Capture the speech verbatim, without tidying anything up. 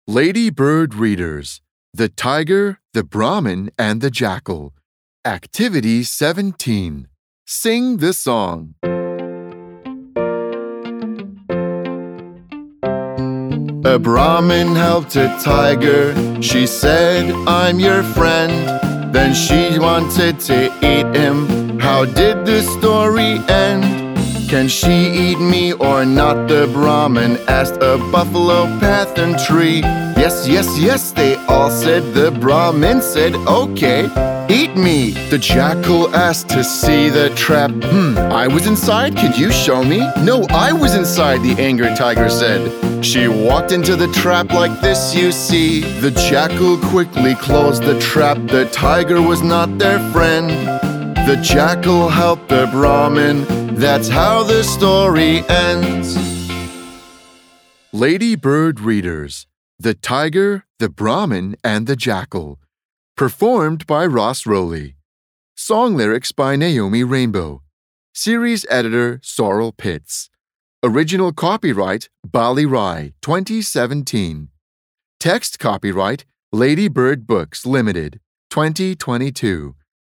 Lady Bird Readers: The Tiger, the Brahmin, and the Jackal. Activity seventeen. Sing the song. A Brahmin helped a tiger. She said, "I'm your friend." Then she wanted to eat him. How did the story end? Can she eat me or not? The Brahmin asked a buffalo, path, and tree. Yes, yes, yes, they all said. The Brahmin said, "Okay, eat me." The Jackal asked to see the trap. Hmm, I was inside, could you show me? No, I was inside, the angry tiger said. She walked into the trap like this, you see. The Jackal quickly closed the trap. The tiger was not their friend. The Jackal helped the Brahmin. That's how the story ends. Lady Bird Readers: The Tiger, the Brahmin, and the Jackal. Performed by Ross Rowley. Song lyrics by Naomi Rainbow. Series editor Sorrel Pitts. Original copyright Bali Rai, twenty seventeen. Text copyright Lady Bird Books Limited, twenty twenty-two.